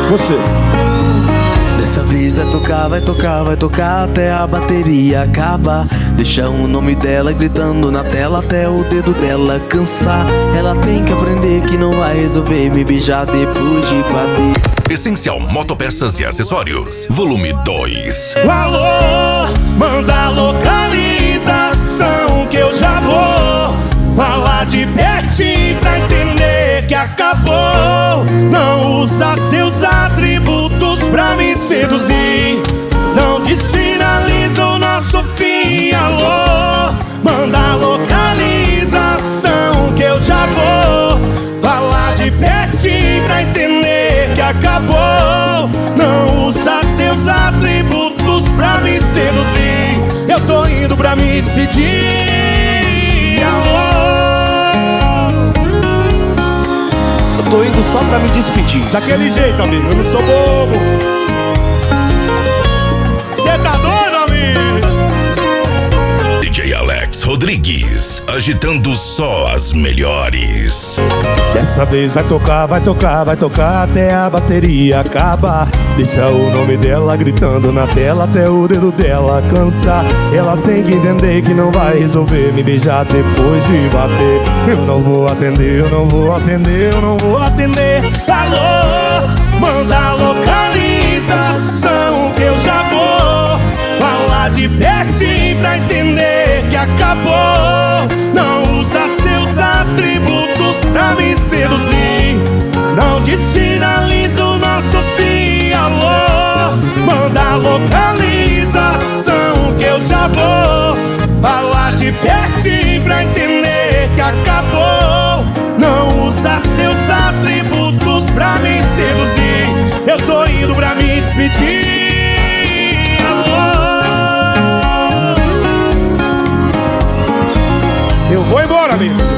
Você. Dessa vez vai tocar, vai tocar, vai tocar até a bateria acabar. Deixa o nome dela gritando na tela até o dedo dela cansar. Ela tem que aprender que não vai resolver me beijar depois de bater. Essencial Motopeças e Acessórios, volume 2. Alô, manda a localização que eu já vou falar de pertinho pra entender que acabou. Não usa seus atributos pra me seduzir, não desfinaliza o nosso fim. Alô, manda a localização que eu já vou falar de pertinho pra entender que acabou. Não usa seus atributos pra me seduzir, eu tô indo pra me despedir. Alô, Eu tô indo só pra me despedir. daquele jeito, amigo, eu não sou bobo. Cê tá doido, amigo? DJ Alex Rodrigues, agitando só as melhores. Dessa vez vai tocar, vai tocar, vai tocar até a bateria acabar. Deixa o nome dela gritando na tela até o dedo dela cansar. Ela tem que entender que não vai resolver me beijar depois de bater. Eu não vou atender, eu não vou atender, eu não vou atender. Alô, manda a localização que eu já vou falar de pertinho pra entender que acabou. Não usa seus atributos pra me seduzir, não desfinaliza o nosso fim. Alô, manda a localização que eu já vou falar de pertinho pra entender que acabou. Não usa seus atributos pra me seduzir, eu tô indo pra me despedir. Alô, eu vou embora, amigo.